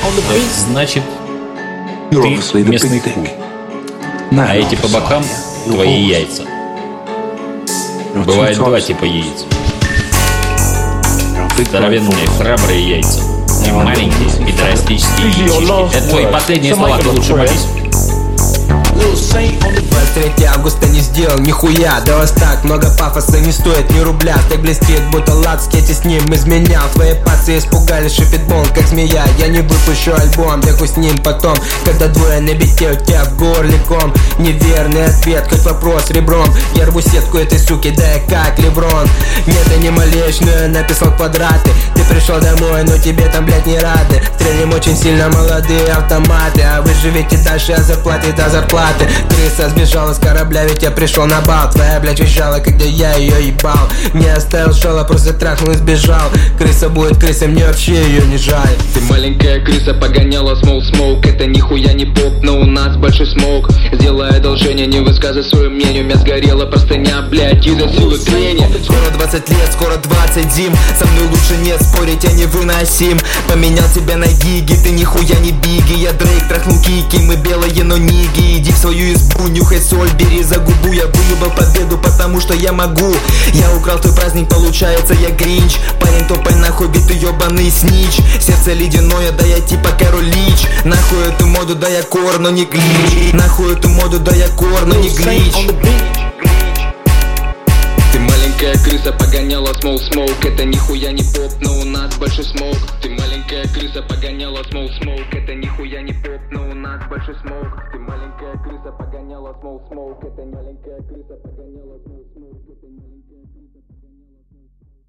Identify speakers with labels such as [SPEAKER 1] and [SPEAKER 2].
[SPEAKER 1] Значит, ты местный хуй. А эти по бокам твои яйца. Бывает два типа яиц. Здоровенные, храбрые яйца. И маленькие, педерастические яички. Это твои последние слова, ты лучше молись.
[SPEAKER 2] 23 августа не сделал нихуя. Да вас так много пафоса не стоит ни рубля. Так блестит, будто лад в скете с ним изменял. Твои пацы испугались, шипит бон, как змея. Я не выпущу альбом, да хуй с ним потом. Когда двое на бите, у тебя в горле ком. Неверный ответ, хоть вопрос ребром. Я рву сетку этой суки, да я как Леброн. Нет, я не малеешь, но я написал квадраты. Ты пришел домой, но тебе там, блядь, не рады. Стрелим очень сильно молодые автоматы. А вы живете дальше, а зарплаты до зарплаты. Крыса сбежала с корабля, ведь я пришел на бал. Твоя, блядь, визжала, когда я ее ебал. Не оставил шола, просто трахнул и сбежал. Крыса будет крысой, мне вообще ее не жаль.
[SPEAKER 3] Ты маленькая крыса, погоняла смоук. Это нихуя не поп, но у нас большой смоук. Сделай одолжение, не высказывай свое мнение. У меня сгорела простыня, блядь, из-за силы трения.
[SPEAKER 2] Скоро 20 лет, скоро 20 зим. Со мной лучше не спорить, я невыносим. Поменял тебя на гиги, ты нихуя не биги. Я Дрейк, трахнул кики, мы белые, но ниги. Иди в свою избу, нюхай соль, бери за губу. Я выебал победу, потому что я могу. Я украл твой праздник, получается я Гринч. Парень, топай нахуй, биты ебаный снич. Сердце ледяное, да я типа Кароль Лич. Нахуй эту моду, да я кор, но не глич. Нахуй эту моду, да я кор, но не глич.
[SPEAKER 3] Ты маленькая крыса, погоняла смоук. Это нихуя не поп, но у нас большой смоук. Ты маленькая крыса, погоняла смоук. Это нихуя не поп, но у нас большой смоук. Ты маленькая крыса, погоняла смоук. Это маленькая крыса, погоняла смоук. Это маленькая крыса, погоняла смоук.